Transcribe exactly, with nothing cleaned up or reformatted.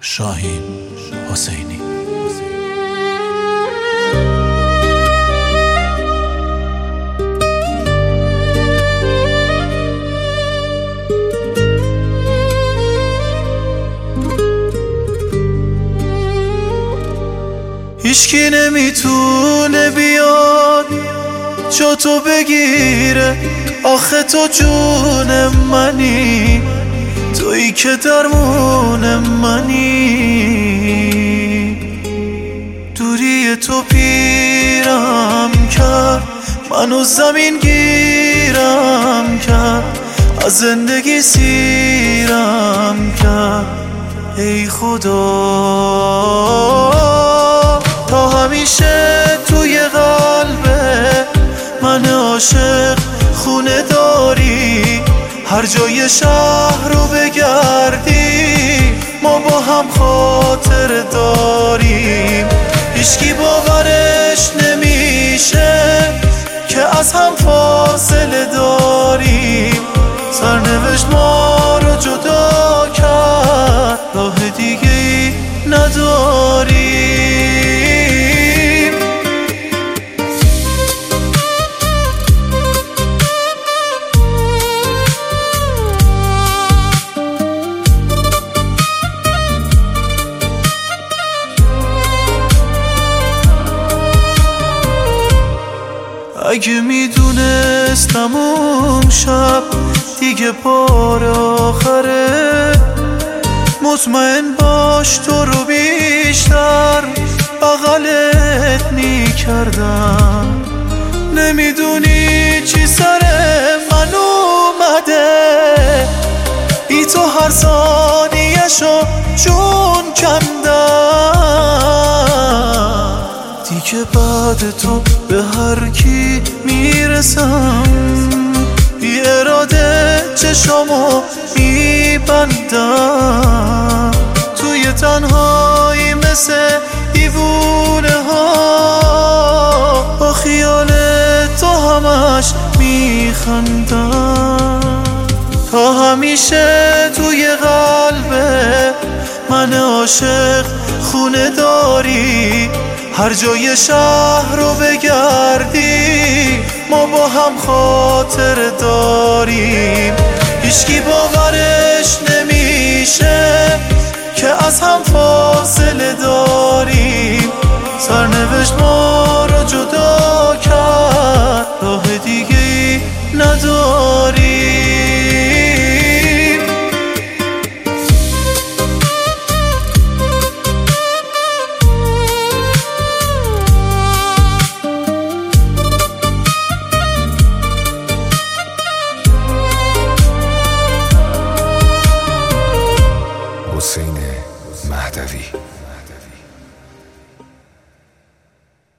شاهین حسینی. هیچکی نمیتونه بیاد جا تو بگیره، آخه تو جون منی، تویی که درمون منی. دوری تو پیرم کرد، منو زمین گیرم کرد، از زندگی سیرم کرد. ای خدا تا همیشه توی قلبه من عاشق خونه داری، هر جای شهر رو بگردی ما با هم خاطر داریم. هیچکی باورش نمیشه که از هم فاصله داریم، سرنوشت ما رو جدا کرد، راه دیگه ای نداریم. اگه میدونستم اون شب دیگه بار آخره، مطمئن باش تو رو بیشتر بغلت میکردم. نمیدونی چی سر من اومده، بی تو هر ثانیه‌شو جون کندم. دیگه بعد تو به هر کی میرسم، بی اراده چشامو میبندم، توی تنهایی مثل دیوونه ها، با خیال تو همش میخندم. تا همیشه توی قلبه من عاشق خونه داری، هر جای شهر رو بگردی ما با هم خاطر داریم. هیچکی باورش نمیشه که از هم فاصله داریم، سرنوشت ما رو جدا کرد، راه دیگه ای نداریم. حسین مهدوی.